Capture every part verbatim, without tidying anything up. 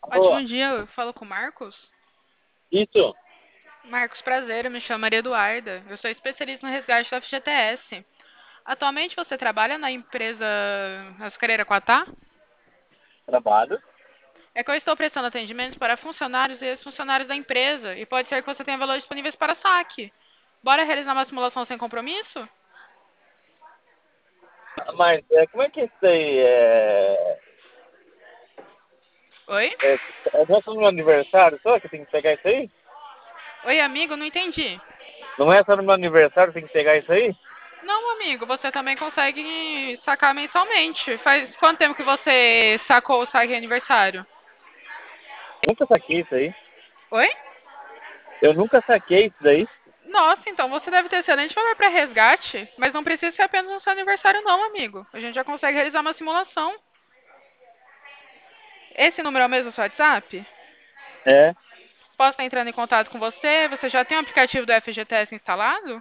Ótimo Boa. dia, eu falo com o Marcos. Isso. Marcos, prazer, eu me chamo Maria Eduarda. Eu sou especialista no resgate do F G T S. Atualmente você trabalha na empresa Ascareira Quatá? Trabalho. É que eu estou prestando atendimentos para funcionários e ex-funcionários da empresa e pode ser que você tenha valores disponíveis para saque. Bora realizar uma simulação sem compromisso? Mas é, como é que é isso aí? É, Oi? é, é não é só no meu aniversário só que tem que pegar isso aí? Oi, amigo, não entendi. Não é só no meu aniversário que tem que pegar isso aí? Não, amigo, você também consegue sacar mensalmente. Faz quanto tempo que você sacou o saque de aniversário? Nunca saquei isso aí. Oi? Eu nunca saquei isso daí. Nossa, então você deve ter excelente valor para resgate, mas não precisa ser apenas no seu aniversário não, amigo. A gente já consegue realizar uma simulação. Esse número é o mesmo do seu WhatsApp? É. Posso estar entrando em contato com você? Você já tem o aplicativo do F G T S instalado?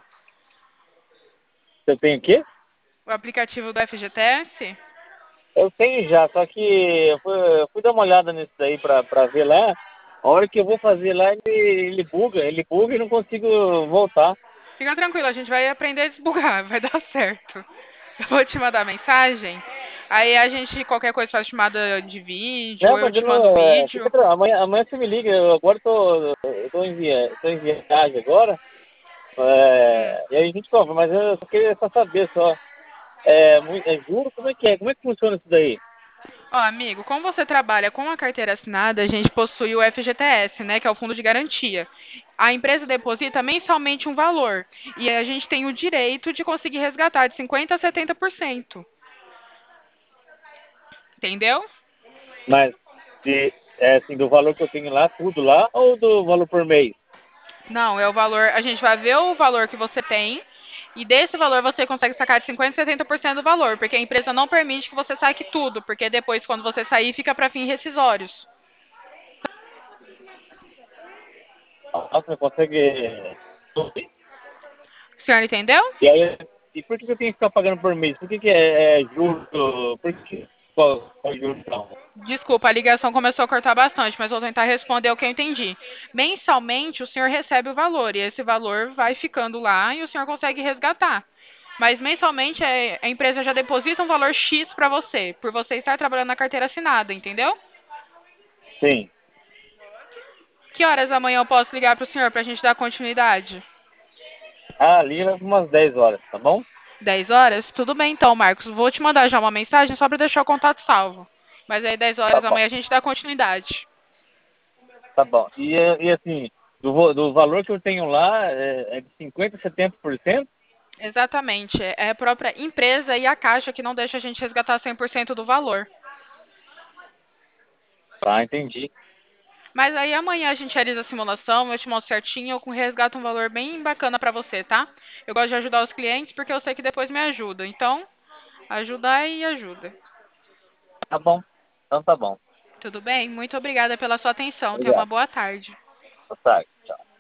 Eu tenho o quê? O aplicativo do F G T S? Eu tenho já, só que eu fui, eu fui dar uma olhada nisso daí pra, pra ver lá. A hora que eu vou fazer lá, ele, ele buga, ele buga e não consigo voltar. Fica tranquilo, a gente vai aprender a desbugar, vai dar certo. Eu vou te mandar mensagem, aí a gente, qualquer coisa, faz chamada de vídeo, ou Não, eu mas eu te mando o não. É, fica, vídeo. tra- amanhã, amanhã você me liga. Eu agora tô, eu tô em, via, tô em viagem agora. Hum. É, e aí a gente compra, mas eu só queria só saber só. É, mui- é juro? Como é que é? Como é que funciona isso daí? Ó, amigo, como você trabalha com a carteira assinada, a gente possui o F G T S, né, que é o fundo de garantia. A empresa deposita mensalmente um valor e a gente tem o direito de conseguir resgatar de cinquenta a setenta por cento. Entendeu? Mas de, é assim, do valor que eu tenho lá, tudo lá, ou do valor por mês? Não, é o valor, a gente vai ver o valor que você tem e desse valor você consegue sacar de cinquenta a setenta por cento do valor, porque a empresa não permite que você saque tudo, porque depois quando você sair fica para fins rescisórios. Nossa, você consegue. O senhor entendeu? E aí, e por que que eu tenho que ficar pagando por mês? Por que, que é, é juro? Por que qual, qual é juro não? Desculpa, a ligação começou a cortar bastante, mas vou tentar responder o que eu entendi. Mensalmente, o senhor recebe o valor e esse valor vai ficando lá e o senhor consegue resgatar. Mas mensalmente é- a empresa já deposita um valor X para você, por você estar trabalhando na carteira assinada, entendeu? Sim. Que horas amanhã eu posso ligar para o senhor para a gente dar continuidade? Ah, ali era umas dez horas, tá bom? Dez horas? Tudo bem então, Marcos. Vou te mandar já uma mensagem só para deixar o contato salvo. Mas aí dez Tá horas bom, amanhã a gente dá continuidade. tá bom. E, é- e assim, do, vo- do valor que eu tenho lá, é, é de cinquenta, setenta por cento? Exatamente. É a própria empresa e a Caixa que não deixa a gente resgatar cem por cento do valor. Tá, entendi. Mas aí amanhã a gente realiza a simulação, eu te mostro certinho, eu com- resgato um valor bem bacana pra você, tá? Eu gosto de ajudar os clientes porque eu sei que depois me ajuda. Então, ajudar e ajuda. Tá bom. Então tá bom. Tudo bem? Muito obrigada pela sua atenção. Tenha uma Obrigado. boa tarde. Boa tarde. Tchau.